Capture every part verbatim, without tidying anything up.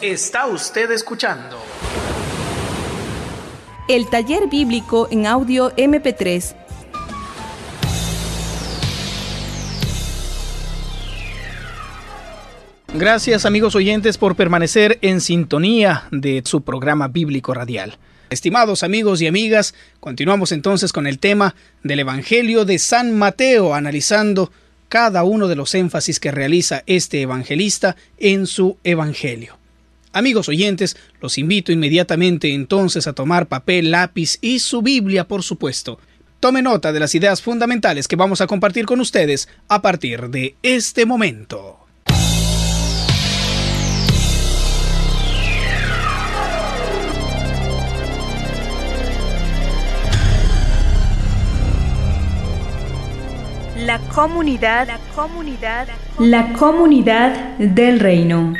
Está usted escuchando el taller bíblico en audio eme pe tres. Gracias, amigos oyentes, por permanecer en sintonía de su programa bíblico radial. Estimados amigos y amigas, continuamos entonces con el tema del Evangelio de San Mateo, analizando cada uno de los énfasis que realiza este evangelista en su evangelio. Amigos oyentes, los invito inmediatamente entonces a tomar papel, lápiz y su Biblia, por supuesto. Tome nota de las ideas fundamentales que vamos a compartir con ustedes a partir de este momento. La comunidad, la comunidad, la comunidad del reino.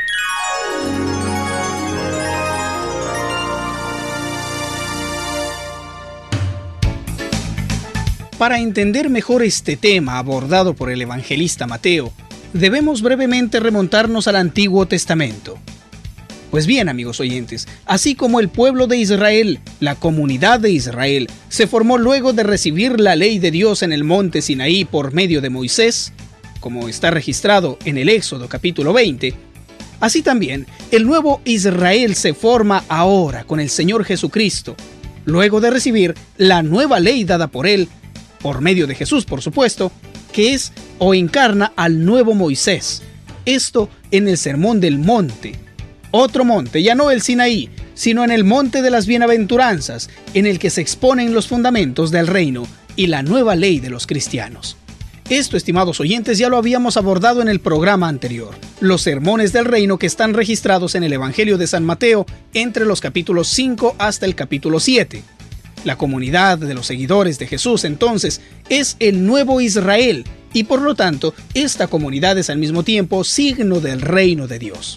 Para entender mejor este tema abordado por el evangelista Mateo, debemos brevemente remontarnos al Antiguo Testamento. Pues bien, amigos oyentes, así como el pueblo de Israel, la comunidad de Israel, se formó luego de recibir la ley de Dios en el monte Sinaí por medio de Moisés, como está registrado en el Éxodo capítulo veinte, así también el nuevo Israel se forma ahora con el Señor Jesucristo, luego de recibir la nueva ley dada por Él, por medio de Jesús, por supuesto, que es o encarna al nuevo Moisés, esto en el Sermón del Monte. Otro monte, ya no el Sinaí, sino en el monte de las bienaventuranzas, en el que se exponen los fundamentos del reino y la nueva ley de los cristianos. Esto, estimados oyentes, ya lo habíamos abordado en el programa anterior, los sermones del reino que están registrados en el Evangelio de San Mateo entre los capítulos cinco hasta el capítulo siete. La comunidad de los seguidores de Jesús, entonces, es el nuevo Israel, y por lo tanto, esta comunidad es al mismo tiempo signo del reino de Dios.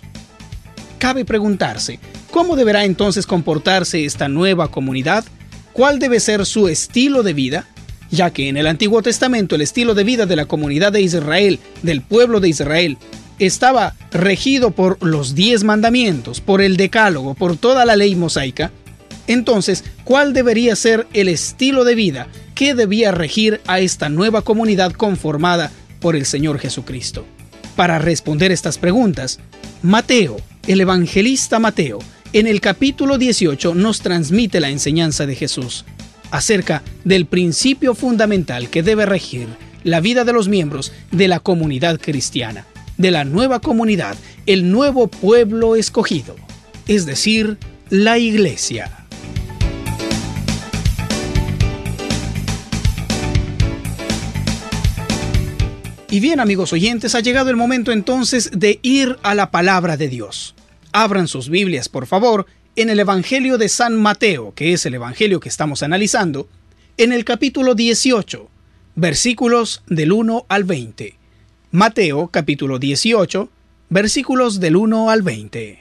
Cabe preguntarse, ¿cómo deberá entonces comportarse esta nueva comunidad? ¿Cuál debe ser su estilo de vida? Ya que en el Antiguo Testamento el estilo de vida de la comunidad de Israel, del pueblo de Israel, estaba regido por los diez mandamientos, por el decálogo, por toda la ley mosaica. Entonces, ¿cuál debería ser el estilo de vida que debía regir a esta nueva comunidad conformada por el Señor Jesucristo? Para responder estas preguntas, Mateo, el evangelista Mateo, en el capítulo dieciocho nos transmite la enseñanza de Jesús acerca del principio fundamental que debe regir la vida de los miembros de la comunidad cristiana, de la nueva comunidad, el nuevo pueblo escogido, es decir, la iglesia. Y bien, amigos oyentes, ha llegado el momento entonces de ir a la palabra de Dios. Abran sus Biblias, por favor, en el Evangelio de San Mateo, que es el Evangelio que estamos analizando, en el capítulo dieciocho, versículos del uno al veinte. Mateo, capítulo dieciocho, versículos del uno al veinte.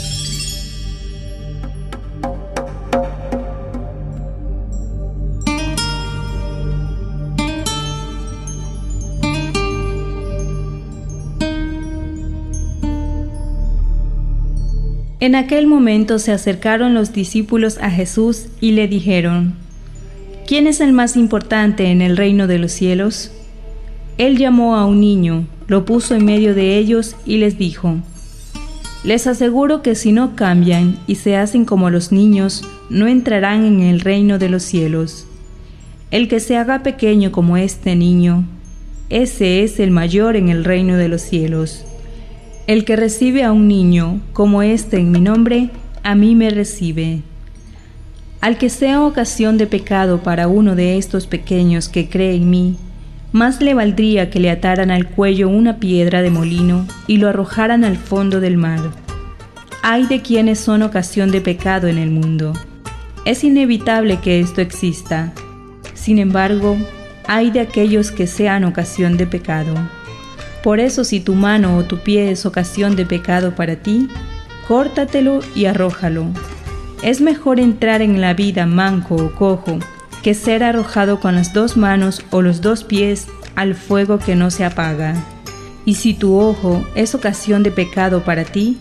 En aquel momento se acercaron los discípulos a Jesús y le dijeron: ¿Quién es el más importante en el reino de los cielos? Él llamó a un niño, lo puso en medio de ellos y les dijo: Les aseguro que si no cambian y se hacen como los niños, no entrarán en el reino de los cielos. El que se haga pequeño como este niño, ese es el mayor en el reino de los cielos. El que recibe a un niño como este en mi nombre, a mí me recibe. Al que sea ocasión de pecado para uno de estos pequeños que cree en mí, más le valdría que le ataran al cuello una piedra de molino y lo arrojaran al fondo del mar. Ay de quienes son ocasión de pecado en el mundo. Es inevitable que esto exista. Sin embargo, ay de aquellos que sean ocasión de pecado. Por eso, si tu mano o tu pie es ocasión de pecado para ti, córtatelo y arrójalo. Es mejor entrar en la vida manco o cojo que ser arrojado con las dos manos o los dos pies al fuego que no se apaga. Y si tu ojo es ocasión de pecado para ti,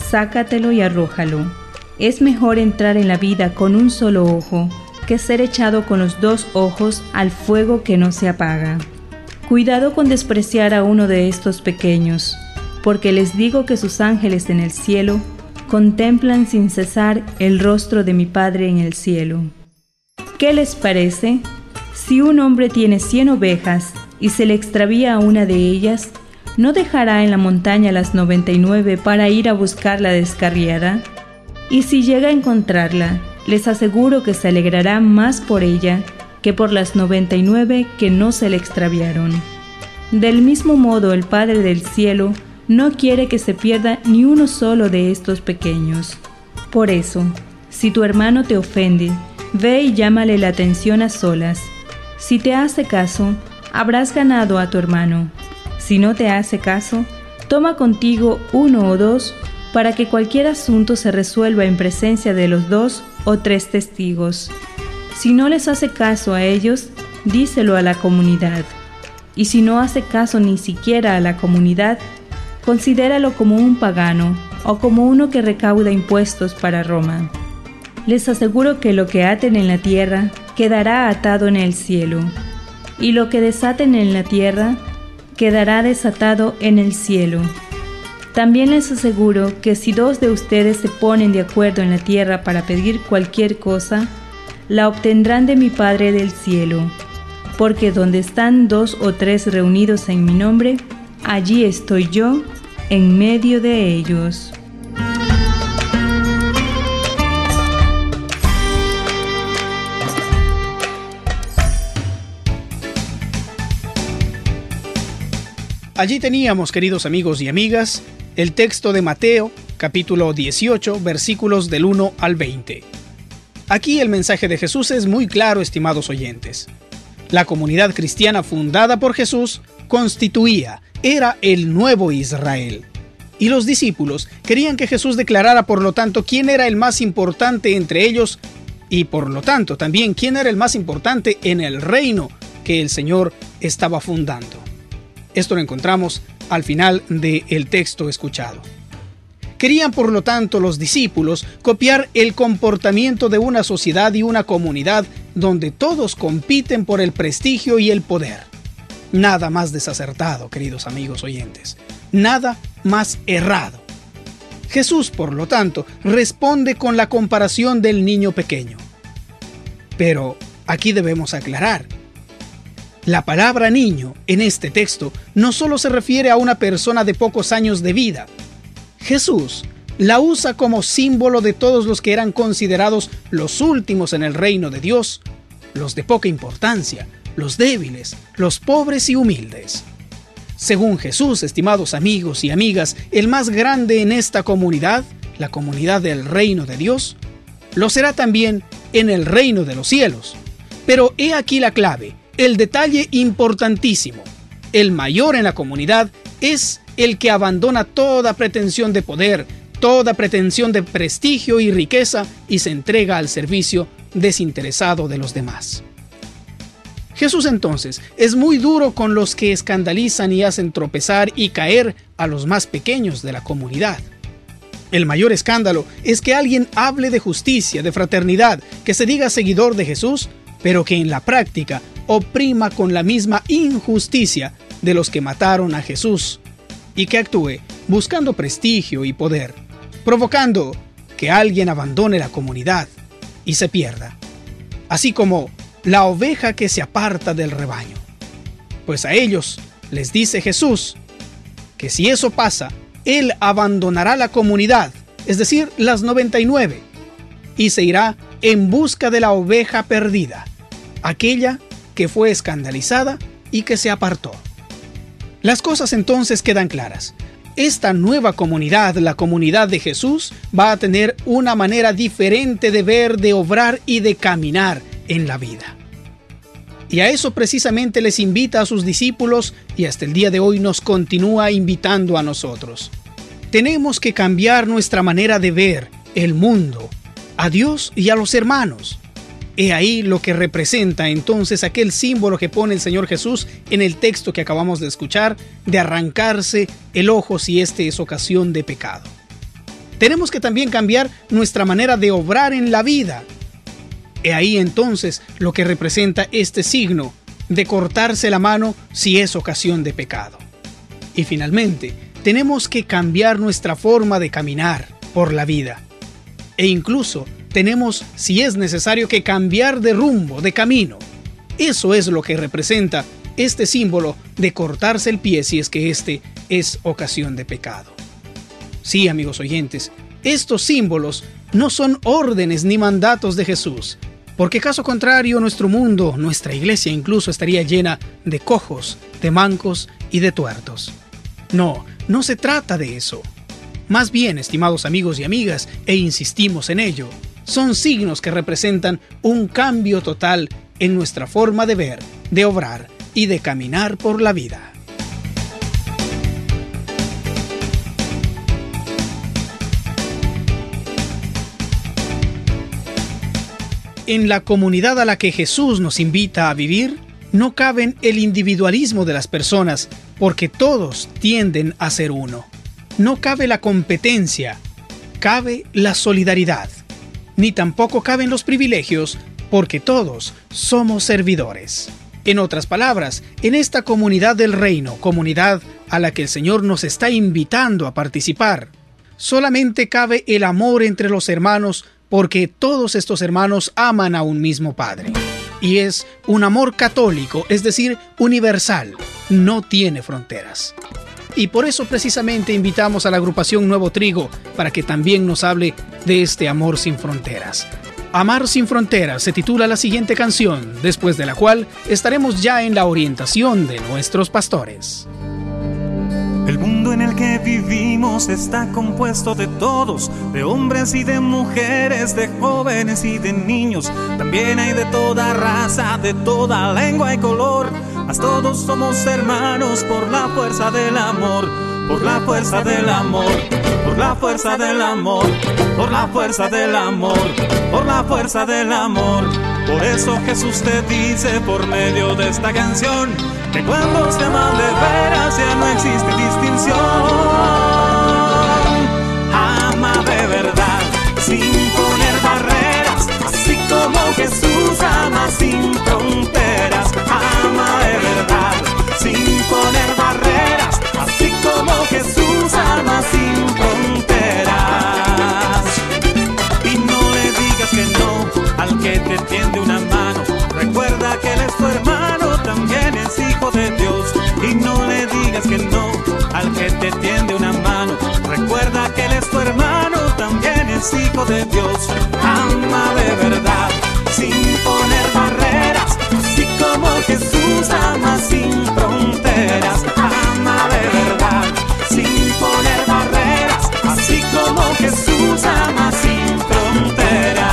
sácatelo y arrójalo. Es mejor entrar en la vida con un solo ojo que ser echado con los dos ojos al fuego que no se apaga. Cuidado con despreciar a uno de estos pequeños, porque les digo que sus ángeles en el cielo contemplan sin cesar el rostro de mi Padre en el cielo. ¿Qué les parece? Si un hombre tiene cien ovejas y se le extravía una de ellas, ¿no dejará en la montaña las noventa y nueve para ir a buscar la descarriada? Y si llega a encontrarla, les aseguro que se alegrará más por ella que por las noventa y nueve que no se le extraviaron. Del mismo modo, el Padre del cielo no quiere que se pierda ni uno solo de estos pequeños. Por eso, si tu hermano te ofende, ve y llámale la atención a solas. Si te hace caso, habrás ganado a tu hermano. Si no te hace caso, toma contigo uno o dos para que cualquier asunto se resuelva en presencia de los dos o tres testigos. Si no les hace caso a ellos, díselo a la comunidad. Y si no hace caso ni siquiera a la comunidad, considéralo como un pagano o como uno que recauda impuestos para Roma. Les aseguro que lo que aten en la tierra quedará atado en el cielo, y lo que desaten en la tierra quedará desatado en el cielo. También les aseguro que si dos de ustedes se ponen de acuerdo en la tierra para pedir cualquier cosa, la obtendrán de mi Padre del cielo, porque donde están dos o tres reunidos en mi nombre, allí estoy yo en medio de ellos. Allí teníamos, queridos amigos y amigas, el texto de Mateo, capítulo dieciocho, versículos del uno al veinte. Aquí el mensaje de Jesús es muy claro, estimados oyentes. La comunidad cristiana fundada por Jesús constituía, era el nuevo Israel. Y los discípulos querían que Jesús declarara, por lo tanto, quién era el más importante entre ellos y, por lo tanto, también quién era el más importante en el reino que el Señor estaba fundando. Esto lo encontramos al final del texto escuchado. Querían, por lo tanto, los discípulos copiar el comportamiento de una sociedad y una comunidad donde todos compiten por el prestigio y el poder. Nada más desacertado, queridos amigos oyentes. Nada más errado. Jesús, por lo tanto, responde con la comparación del niño pequeño. Pero aquí debemos aclarar. La palabra niño en este texto no solo se refiere a una persona de pocos años de vida. Jesús la usa como símbolo de todos los que eran considerados los últimos en el reino de Dios, los de poca importancia, los débiles, los pobres y humildes. Según Jesús, estimados amigos y amigas, el más grande en esta comunidad, la comunidad del reino de Dios, lo será también en el reino de los cielos. Pero he aquí la clave. El detalle importantísimo, el mayor en la comunidad es el que abandona toda pretensión de poder, toda pretensión de prestigio y riqueza y se entrega al servicio desinteresado de los demás. Jesús entonces es muy duro con los que escandalizan y hacen tropezar y caer a los más pequeños de la comunidad. El mayor escándalo es que alguien hable de justicia, de fraternidad, que se diga seguidor de Jesús, pero que en la práctica oprima con la misma injusticia de los que mataron a Jesús y que actúe buscando prestigio y poder, provocando que alguien abandone la comunidad y se pierda, así como la oveja que se aparta del rebaño. Pues a ellos les dice Jesús que si eso pasa, Él abandonará la comunidad, es decir, las noventa y nueve, y se irá en busca de la oveja perdida, aquella que fue escandalizada y que se apartó. Las cosas entonces quedan claras. Esta nueva comunidad, la comunidad de Jesús, va a tener una manera diferente de ver, de obrar y de caminar en la vida. Y a eso precisamente les invita a sus discípulos y hasta el día de hoy nos continúa invitando a nosotros. Tenemos que cambiar nuestra manera de ver el mundo, a Dios y a los hermanos. He ahí lo que representa entonces aquel símbolo que pone el Señor Jesús en el texto que acabamos de escuchar, de arrancarse el ojo si este es ocasión de pecado. Tenemos que también cambiar nuestra manera de obrar en la vida. He ahí entonces lo que representa este signo de cortarse la mano si es ocasión de pecado. Y finalmente, tenemos que cambiar nuestra forma de caminar por la vida. E incluso tenemos, si es necesario, que cambiar de rumbo, de camino. Eso es lo que representa este símbolo de cortarse el pie si es que este es ocasión de pecado. Sí, amigos oyentes, estos símbolos no son órdenes ni mandatos de Jesús, porque caso contrario nuestro mundo, nuestra iglesia incluso estaría llena de cojos, de mancos y de tuertos. No, no se trata de eso. Más bien, estimados amigos y amigas, e insistimos en ello, son signos que representan un cambio total en nuestra forma de ver, de obrar y de caminar por la vida. En la comunidad a la que Jesús nos invita a vivir, no caben el individualismo de las personas, porque todos tienden a ser uno. No cabe la competencia, cabe la solidaridad. Ni tampoco caben los privilegios, porque todos somos servidores. En otras palabras, en esta comunidad del reino, comunidad a la que el Señor nos está invitando a participar, solamente cabe el amor entre los hermanos, porque todos estos hermanos aman a un mismo Padre. Y es un amor católico, es decir, universal, no tiene fronteras. Y por eso precisamente invitamos a la agrupación Nuevo Trigo para que también nos hable de este amor sin fronteras. Amar sin fronteras se titula la siguiente canción, después de la cual estaremos ya en la orientación de nuestros pastores. El mundo en el que vivimos está compuesto de todos, de hombres y de mujeres, de jóvenes y de niños. También hay de toda raza, de toda lengua y color, mas todos somos hermanos por la fuerza del amor, por la fuerza del amor, por la fuerza del amor, por la fuerza del amor, por la fuerza del amor. Por eso Jesús te dice por medio de esta canción que cuando se ama de veras ya no existe distinción. Ama de verdad, sin poner barreras, así como Jesús ama sin fronteras. Ama de verdad, sin poner barreras, así como Jesús ama sin fronteras. Y no le digas que no al que te tiende una mano, recuerda que él es tu hermano, también es hijo de Dios. Y no le digas que no al que te tiende una mano, recuerda que él es tu hermano, también es hijo de Dios. Ama de verdad, sin poner barreras, así como Jesús ama sin fronteras. Ama de verdad, sin poner barreras, así como Jesús ama sin fronteras.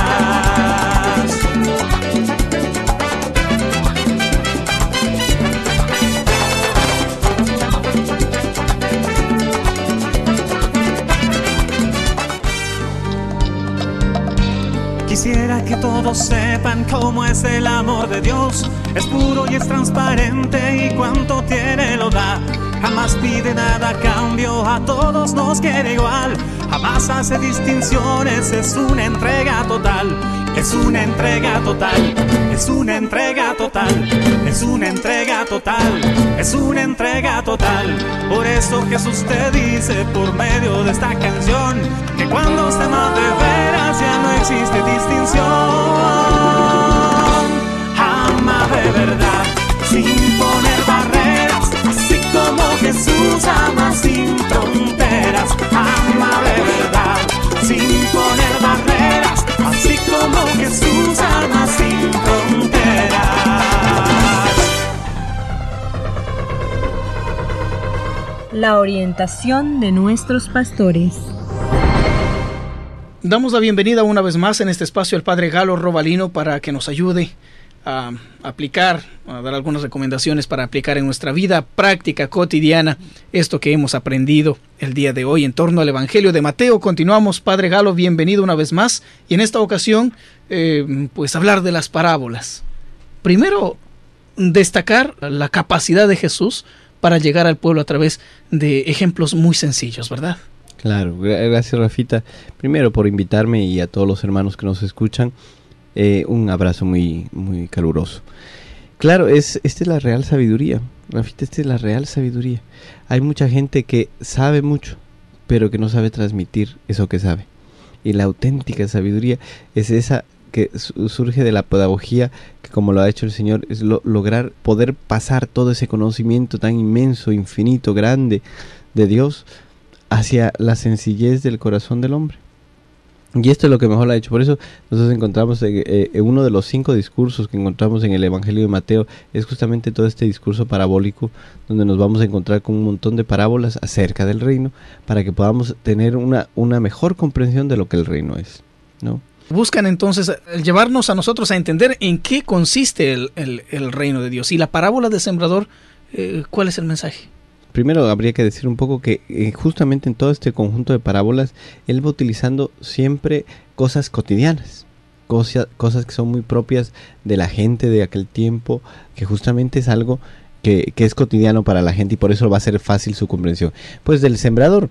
Quisiera que todos sepan cómo es el amor de Dios. Es puro y es transparente y cuanto tiene lo da. Jamás pide nada a cambio, a todos nos quiere igual. Jamás hace distinciones, es una entrega total. Es una entrega total, es una entrega total, es una entrega total, es una entrega total. Por eso Jesús te dice por medio de esta canción que cuando se ama de veras ya no existe distinción. Ama de verdad, sin poner barreras, así como Jesús ama sin fronteras. Ama de verdad, sin poner barreras, así como Jesús ama sin fronteras. La orientación de nuestros pastores. Damos la bienvenida una vez más en este espacio al Padre Galo Robalino para que nos ayude a aplicar, a dar algunas recomendaciones para aplicar en nuestra vida práctica cotidiana esto que hemos aprendido el día de hoy en torno al Evangelio de Mateo. Continuamos, Padre Galo, bienvenido una vez más, y en esta ocasión eh, pues hablar de las parábolas. Primero, destacar la capacidad de Jesús para llegar al pueblo a través de ejemplos muy sencillos, ¿verdad? Claro, gracias Rafita, primero por invitarme y a todos los hermanos que nos escuchan, eh, un abrazo muy, muy caluroso. Claro, es, esta es la real sabiduría, Rafita, esta es la real sabiduría. Hay mucha gente que sabe mucho, pero que no sabe transmitir eso que sabe. Y la auténtica sabiduría es esa que su- surge de la pedagogía, que como lo ha hecho el Señor, es lo- lograr poder pasar todo ese conocimiento tan inmenso, infinito, grande de Dios hacia la sencillez del corazón del hombre. Y esto es lo que mejor lo ha hecho. Por eso nosotros encontramos en, eh, en uno de los cinco discursos que encontramos en el Evangelio de Mateo, es justamente todo este discurso parabólico, donde nos vamos a encontrar con un montón de parábolas acerca del reino, para que podamos tener una, una mejor comprensión de lo que el reino es, ¿no? Buscan entonces eh, llevarnos a nosotros a entender en qué consiste el, el, el reino de Dios. Y la parábola del sembrador, eh, ¿cuál es el mensaje? Primero habría que decir un poco que eh, justamente en todo este conjunto de parábolas, él va utilizando siempre cosas cotidianas, cosa, cosas que son muy propias de la gente de aquel tiempo, que justamente es algo que, que es cotidiano para la gente y por eso va a ser fácil su comprensión. Pues del sembrador,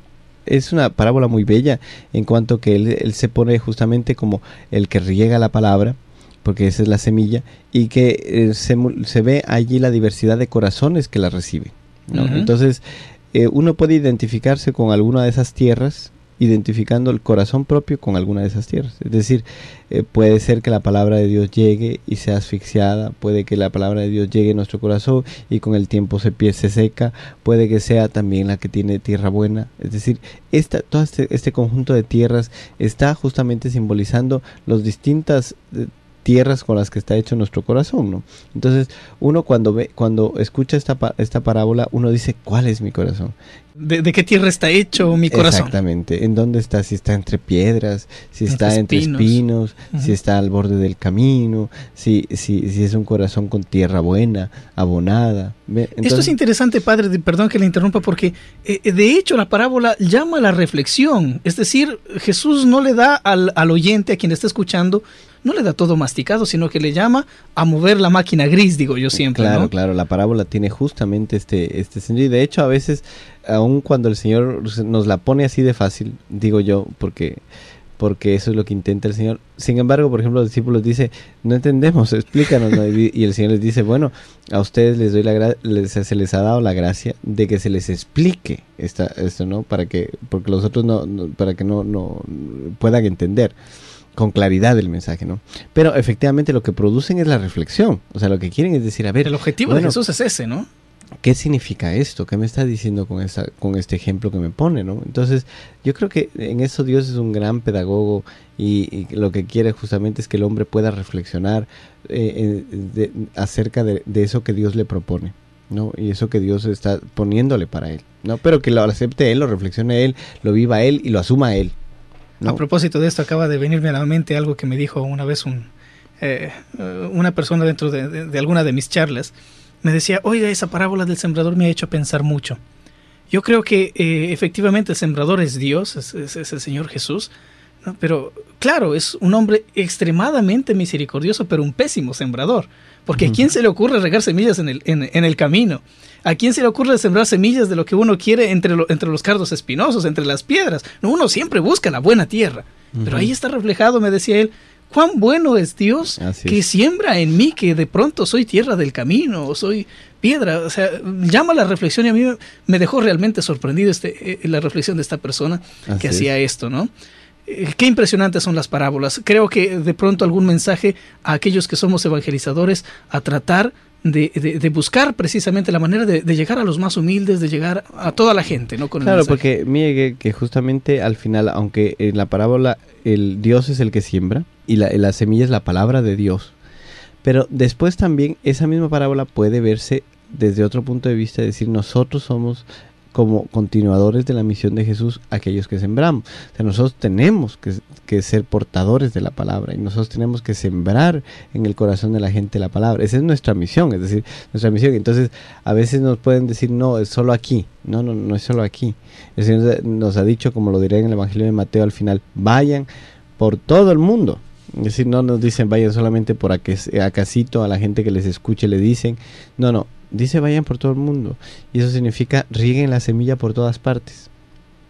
es una parábola muy bella en cuanto que él, él se pone justamente como el que riega la palabra, porque esa es la semilla, y que eh, se, se ve allí la diversidad de corazones que la reciben, ¿no? Uh-huh. Entonces eh, uno puede identificarse con alguna de esas tierras, identificando el corazón propio con alguna de esas tierras. Es decir, eh, puede ser que la palabra de Dios llegue y sea asfixiada, puede que la palabra de Dios llegue a nuestro corazón y con el tiempo se, pie, se seca, puede que sea también la que tiene tierra buena. Es decir, esta, todo este, este conjunto de tierras está justamente simbolizando las distintas eh, tierras con las que está hecho nuestro corazón, ¿no? Entonces, uno cuando ve, cuando escucha esta, esta parábola, uno dice, ¿cuál es mi corazón? ¿De, de qué tierra está hecho mi corazón? Exactamente. ¿En dónde está? Si está entre piedras, si entre está espinos. entre espinos, uh-huh. si está al borde del camino, si, si, si es un corazón con tierra buena, abonada. Entonces, esto es interesante, padre, perdón que le interrumpa, porque eh, de hecho la parábola llama a la reflexión. Es decir, Jesús no le da al, al oyente, a quien está escuchando, no le da todo masticado, sino que le llama a mover la máquina gris, digo yo siempre. Claro, ¿no? claro, la parábola tiene justamente este, este sentido. Y de hecho, a veces, aun cuando el Señor nos la pone así de fácil, digo yo, porque, porque eso es lo que intenta el Señor. Sin embargo, por ejemplo, los discípulos dicen, no entendemos, explícanos, ¿no? Y, y el Señor les dice, bueno, a ustedes les doy la gra- les, se les ha dado la gracia de que se les explique esta, esto, ¿no? Para que, porque los otros no, no para que no, no puedan entender con claridad el mensaje, ¿no? Pero efectivamente lo que producen es la reflexión. O sea, lo que quieren es decir, a ver... El objetivo bueno, de Jesús es ese, ¿no? ¿Qué significa esto? ¿Qué me está diciendo con, esta, con este ejemplo que me pone, ¿no? Entonces, yo creo que en eso Dios es un gran pedagogo y, y lo que quiere justamente es que el hombre pueda reflexionar eh, de, acerca de, de eso que Dios le propone, ¿no? Y eso que Dios está poniéndole para él, ¿no? Pero que lo acepte él, lo reflexione él, lo viva él y lo asuma él, ¿no? A propósito de esto, acaba de venirme a la mente algo que me dijo una vez un, eh, una persona dentro de, de, de alguna de mis charlas. Me decía, oiga, esa parábola del sembrador me ha hecho pensar mucho. Yo creo que eh, efectivamente el sembrador es Dios, es, es, es el Señor Jesús, ¿no? Pero claro, es un hombre extremadamente misericordioso, pero un pésimo sembrador. Porque ¿a quién se le ocurre regar semillas en el, en, en el camino? ¿A quién se le ocurre sembrar semillas de lo que uno quiere entre, lo, entre los cardos espinosos, entre las piedras? No, uno siempre busca la buena tierra. Uh-huh. Pero ahí está reflejado, me decía él, cuán bueno es Dios Así que es. siembra en mí que de pronto soy tierra del camino, o soy piedra. O sea, llama la reflexión y a mí me dejó realmente sorprendido este, eh, la reflexión de esta persona Así que hacía es. esto, ¿no? Qué impresionantes son las parábolas. Creo que de pronto algún mensaje a aquellos que somos evangelizadores a tratar de, de, de buscar precisamente la manera de, de llegar a los más humildes, de llegar a toda la gente, ¿no? Con claro, el porque mire que, que justamente al final, aunque en la parábola el Dios es el que siembra y la, la semilla es la palabra de Dios, pero después también esa misma parábola puede verse desde otro punto de vista, es decir, nosotros somos como continuadores de la misión de Jesús, aquellos que sembramos. O sea, nosotros tenemos que, que ser portadores de la palabra y nosotros tenemos que sembrar en el corazón de la gente la palabra. Esa es nuestra misión, es decir, nuestra misión. Entonces, a veces nos pueden decir, no, es solo aquí. No, no, no es solo aquí. El Señor nos ha dicho, como lo diré en el Evangelio de Mateo al final, vayan por todo el mundo. Es decir, no nos dicen vayan solamente por acasito, a la gente que les escuche le dicen, no, no, dice vayan por todo el mundo, y eso significa rieguen la semilla por todas partes,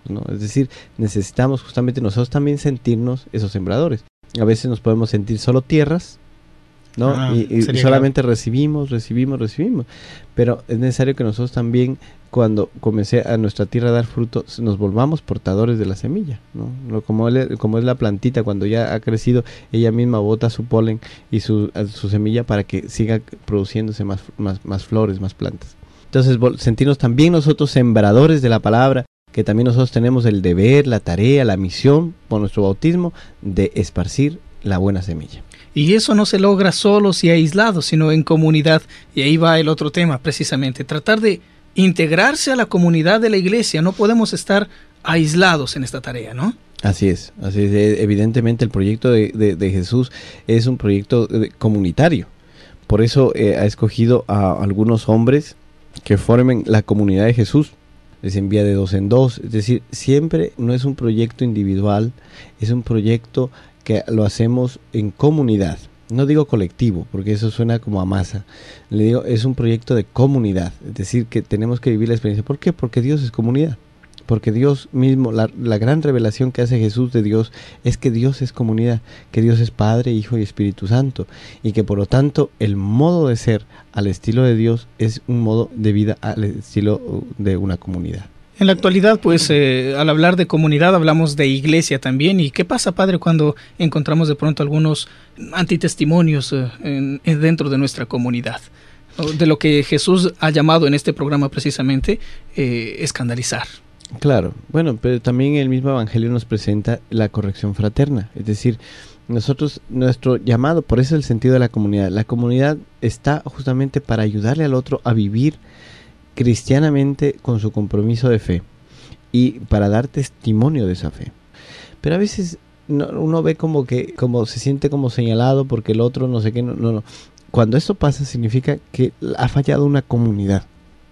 ¿no? Es decir, necesitamos justamente nosotros también sentirnos esos sembradores. A veces nos podemos sentir solo tierras, ¿no? Ah, y, y solamente claro. recibimos, recibimos, recibimos. Pero es necesario que nosotros también, cuando comencé a nuestra tierra a dar fruto, nos volvamos portadores de la semilla, ¿no? Como, él, como es la plantita, cuando ya ha crecido, ella misma bota su polen y su, su semilla para que siga produciéndose más, más, más flores, más plantas. Entonces, sentirnos también nosotros sembradores de la palabra, que también nosotros tenemos el deber, la tarea, la misión, por nuestro bautismo, de esparcir la buena semilla. Y eso no se logra solos y aislados, sino en comunidad. Y ahí va el otro tema, precisamente, tratar de integrarse a la comunidad de la iglesia. No podemos estar aislados en esta tarea, ¿no? Así es, así es. Evidentemente el proyecto de, de, de Jesús es un proyecto de, comunitario. Por eso eh, ha escogido a algunos hombres que formen la comunidad de Jesús. Les envía de dos en dos. Es decir, siempre no es un proyecto individual, es un proyecto que lo hacemos en comunidad. No digo colectivo, porque eso suena como a masa. Le digo, es un proyecto de comunidad. Es decir, que tenemos que vivir la experiencia. ¿Por qué? Porque Dios es comunidad. Porque Dios mismo, la, la gran revelación que hace Jesús de Dios es que Dios es comunidad, que Dios es Padre, Hijo y Espíritu Santo, y que por lo tanto el modo de ser al estilo de Dios es un modo de vida al estilo de una comunidad. En la actualidad, pues, eh, al hablar de comunidad, hablamos de iglesia también. ¿Y qué pasa, padre, cuando encontramos de pronto algunos antitestimonios eh, en, en dentro de nuestra comunidad? De lo que Jesús ha llamado en este programa precisamente eh, escandalizar. Claro, bueno, pero también el mismo Evangelio nos presenta la corrección fraterna. Es decir, nosotros, nuestro llamado, por eso es el sentido de la comunidad. La comunidad está justamente para ayudarle al otro a vivir cristianamente con su compromiso de fe y para dar testimonio de esa fe. Pero a veces no, uno ve como que como se siente como señalado porque el otro no sé qué, no, no, no. Cuando esto pasa significa que ha fallado una comunidad.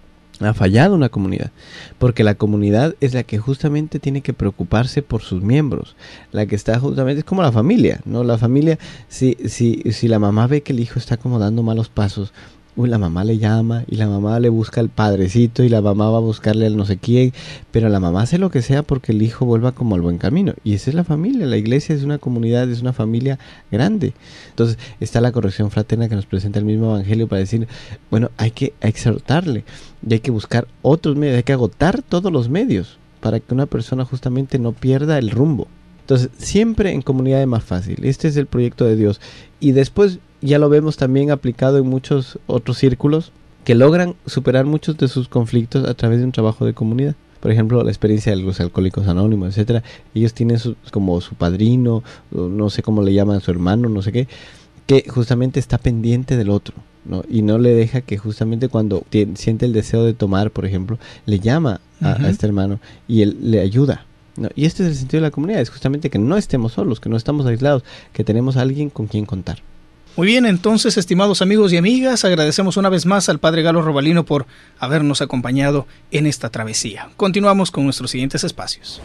Ha fallado una comunidad, porque la comunidad es la que justamente tiene que preocuparse por sus miembros, la que está justamente, es como la familia, ¿no? La familia, si, si, si la mamá ve que el hijo está como dando malos pasos, uy, la mamá le llama y la mamá le busca al padrecito y la mamá va a buscarle al no sé quién, pero la mamá hace lo que sea porque el hijo vuelva como al buen camino. Y esa es la familia, la iglesia es una comunidad, es una familia grande. Entonces está la corrección fraterna que nos presenta el mismo Evangelio para decir, bueno, hay que exhortarle y hay que buscar otros medios, hay que agotar todos los medios para que una persona justamente no pierda el rumbo. Entonces siempre en comunidad es más fácil, este es el proyecto de Dios. Y después ya lo vemos también aplicado en muchos otros círculos que logran superar muchos de sus conflictos a través de un trabajo de comunidad. Por ejemplo, la experiencia de los alcohólicos anónimos, etcétera. Ellos tienen su, como su padrino, no sé cómo le llaman, su hermano, no sé qué, que justamente está pendiente del otro, ¿no? Y no le deja que justamente cuando tiene, siente el deseo de tomar, por ejemplo, le llama a, uh-huh. a este hermano y él le ayuda, ¿no? Y este es el sentido de la comunidad, es justamente que no estemos solos, que no estamos aislados, que tenemos a alguien con quien contar. Muy bien, entonces, estimados amigos y amigas, agradecemos una vez más al Padre Galo Robalino por habernos acompañado en esta travesía. Continuamos con nuestros siguientes espacios.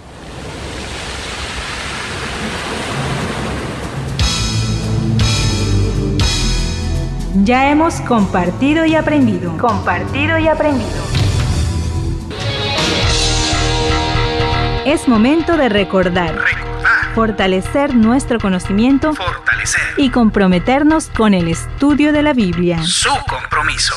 Ya hemos compartido y aprendido. Compartido y aprendido. Es momento de recordar. Recordar. Fortalecer nuestro conocimiento. Fortalecer. Y comprometernos con el estudio de la Biblia. Su compromiso.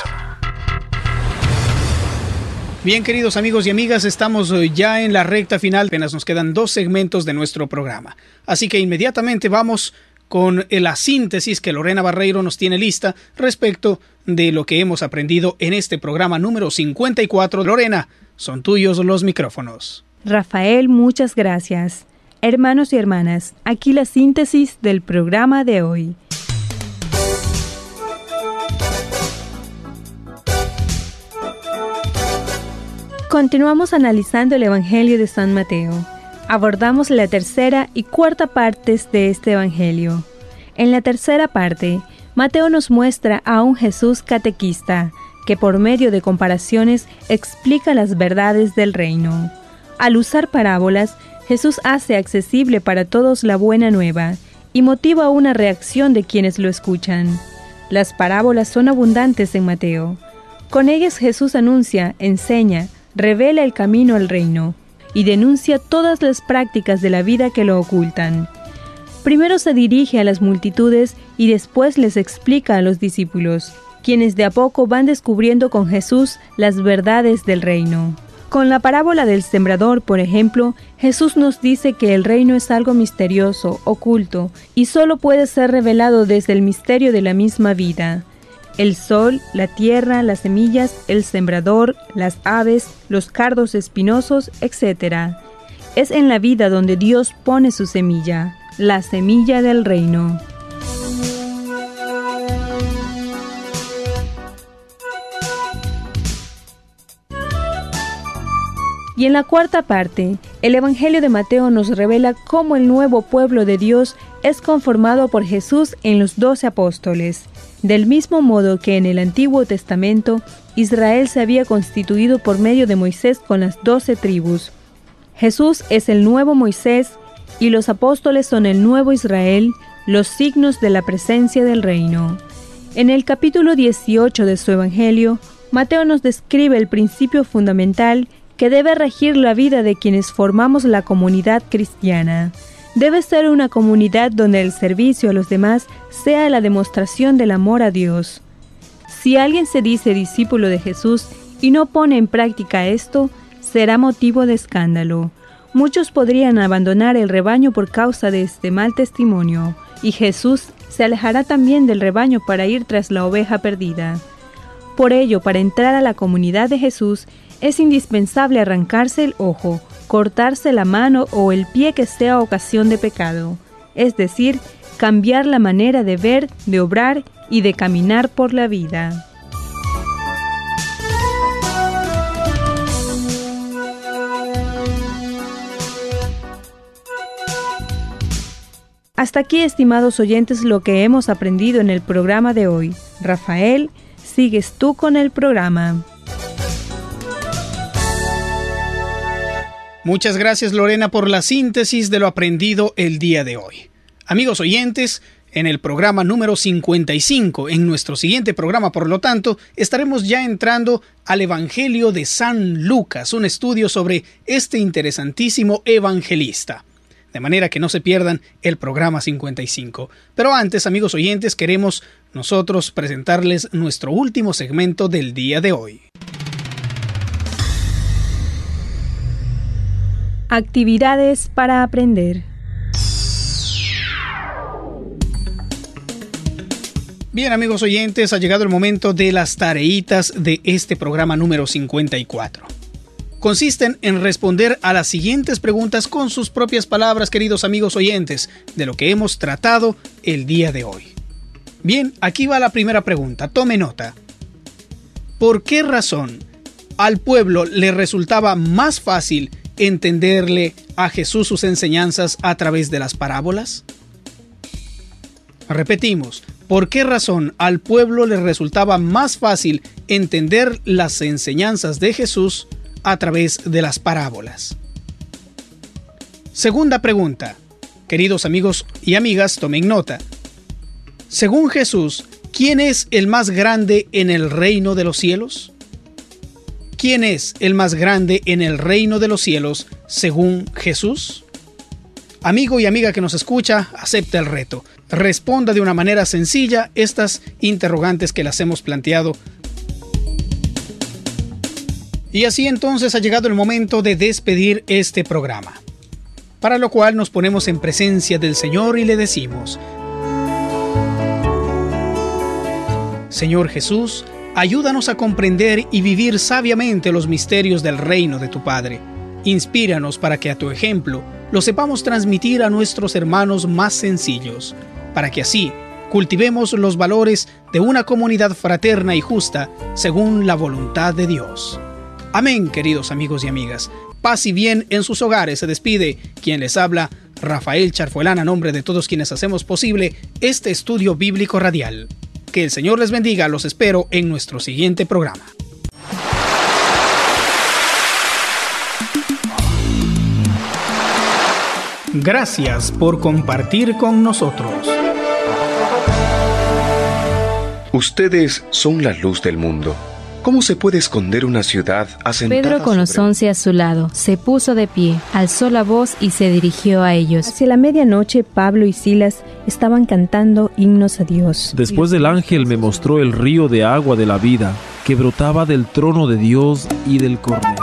Bien, queridos amigos y amigas, estamos ya en la recta final. Apenas nos quedan dos segmentos de nuestro programa. Así que inmediatamente vamos con la síntesis que Lorena Barreiro nos tiene lista respecto de lo que hemos aprendido en este programa número cincuenta y cuatro. Lorena, son tuyos los micrófonos. Rafael, muchas gracias. Hermanos y hermanas, aquí la síntesis del programa de hoy. Continuamos analizando el Evangelio de San Mateo. Abordamos la tercera y cuarta partes de este Evangelio. En la tercera parte, Mateo nos muestra a un Jesús catequista, que por medio de comparaciones explica las verdades del reino. Al usar parábolas, Jesús hace accesible para todos la buena nueva y motiva una reacción de quienes lo escuchan. Las parábolas son abundantes en Mateo. Con ellas Jesús anuncia, enseña, revela el camino al reino y denuncia todas las prácticas de la vida que lo ocultan. Primero se dirige a las multitudes y después les explica a los discípulos, quienes de a poco van descubriendo con Jesús las verdades del reino. Con la parábola del sembrador, por ejemplo, Jesús nos dice que el reino es algo misterioso, oculto, y solo puede ser revelado desde el misterio de la misma vida. El sol, la tierra, las semillas, el sembrador, las aves, los cardos espinosos, etcétera. Es en la vida donde Dios pone su semilla, la semilla del reino. Y en la cuarta parte, el Evangelio de Mateo nos revela cómo el nuevo pueblo de Dios es conformado por Jesús en los doce apóstoles. Del mismo modo que en el Antiguo Testamento, Israel se había constituido por medio de Moisés con las doce tribus. Jesús es el nuevo Moisés y los apóstoles son el nuevo Israel, los signos de la presencia del reino. En el capítulo dieciocho de su Evangelio, Mateo nos describe el principio fundamental que debe regir la vida de quienes formamos la comunidad cristiana. Debe ser una comunidad donde el servicio a los demás sea la demostración del amor a Dios. Si alguien se dice discípulo de Jesús y no pone en práctica esto, será motivo de escándalo. Muchos podrían abandonar el rebaño por causa de este mal testimonio, y Jesús se alejará también del rebaño para ir tras la oveja perdida. Por ello, para entrar a la comunidad de Jesús, es indispensable arrancarse el ojo, cortarse la mano o el pie que sea ocasión de pecado, es decir, cambiar la manera de ver, de obrar y de caminar por la vida. Hasta aquí, estimados oyentes, lo que hemos aprendido en el programa de hoy. Rafael, sigues tú con el programa. Muchas gracias, Lorena, por la síntesis de lo aprendido el día de hoy. Amigos oyentes, en el programa número cincuenta y cinco, en nuestro siguiente programa, por lo tanto, estaremos ya entrando al Evangelio de San Lucas, un estudio sobre este interesantísimo evangelista. De manera que no se pierdan el programa cincuenta y cinco. Pero antes, amigos oyentes, queremos nosotros presentarles nuestro último segmento del día de hoy. Actividades para aprender. Bien, amigos oyentes, ha llegado el momento de las tareitas de este programa número cincuenta y cuatro. Consisten en responder a las siguientes preguntas con sus propias palabras, queridos amigos oyentes, de lo que hemos tratado el día de hoy. Bien, aquí va la primera pregunta. Tome nota. ¿Por qué razón al pueblo le resultaba más fácil entenderle a Jesús sus enseñanzas a través de las parábolas? Repetimos, ¿por qué razón al pueblo le resultaba más fácil entender las enseñanzas de Jesús a través de las parábolas? Segunda pregunta. Queridos amigos y amigas, tomen nota. Según Jesús, ¿quién es el más grande en el reino de los cielos? ¿Quién es el más grande en el reino de los cielos según Jesús? Amigo y amiga que nos escucha, acepta el reto. Responda de una manera sencilla estas interrogantes que las hemos planteado. Y así entonces ha llegado el momento de despedir este programa. Para lo cual nos ponemos en presencia del Señor y le decimos: Señor Jesús, ayúdanos a comprender y vivir sabiamente los misterios del reino de tu Padre. Inspíranos para que a tu ejemplo lo sepamos transmitir a nuestros hermanos más sencillos, para que así cultivemos los valores de una comunidad fraterna y justa según la voluntad de Dios. Amén, queridos amigos y amigas. Paz y bien en sus hogares. Se despide quien les habla, Rafael Charfuelán, a nombre de todos quienes hacemos posible este estudio bíblico radial. Que el Señor les bendiga. Los espero en nuestro siguiente programa. Gracias por compartir con nosotros. Ustedes son la luz del mundo. ¿Cómo se puede esconder una ciudad asentada Pedro, con los sobre... once a su lado, se puso de pie, alzó la voz y se dirigió a ellos. Hacia la medianoche, Pablo y Silas estaban cantando himnos a Dios. Después del ángel me mostró el río de agua de la vida, que brotaba del trono de Dios y del Cordero.